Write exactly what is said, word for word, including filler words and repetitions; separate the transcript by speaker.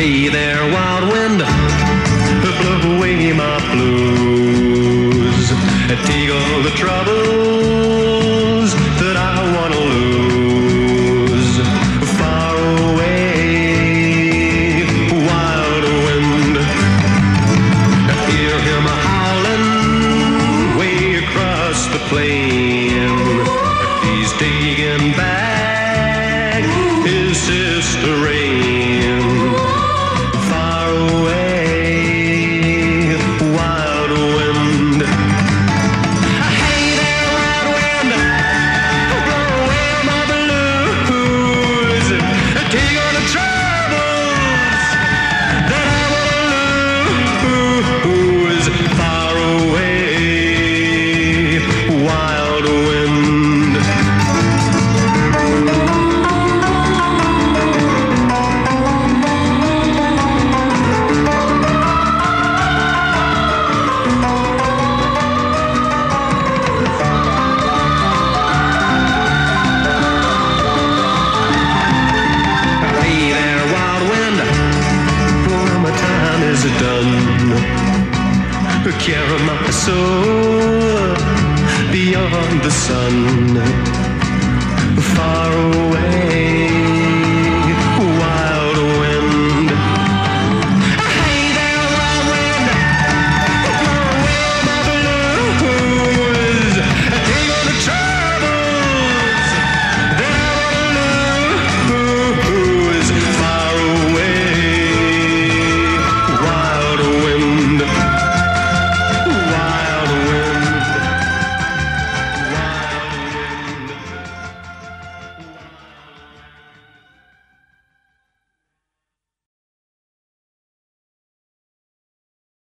Speaker 1: Hey there, wild wind, blow away my blues. Take all the troubles that I wanna lose. Far away, wild wind. Hear him howling way across the plain. He's taking back his sister Rain. Far away, wild wind. Hey there, wild wind, blow away my blues. Take all the troubles that I wanna lose. Far away, wild wind. Hey there, wild wind, well, my time is done. Carry my soul beyond the sun, far away.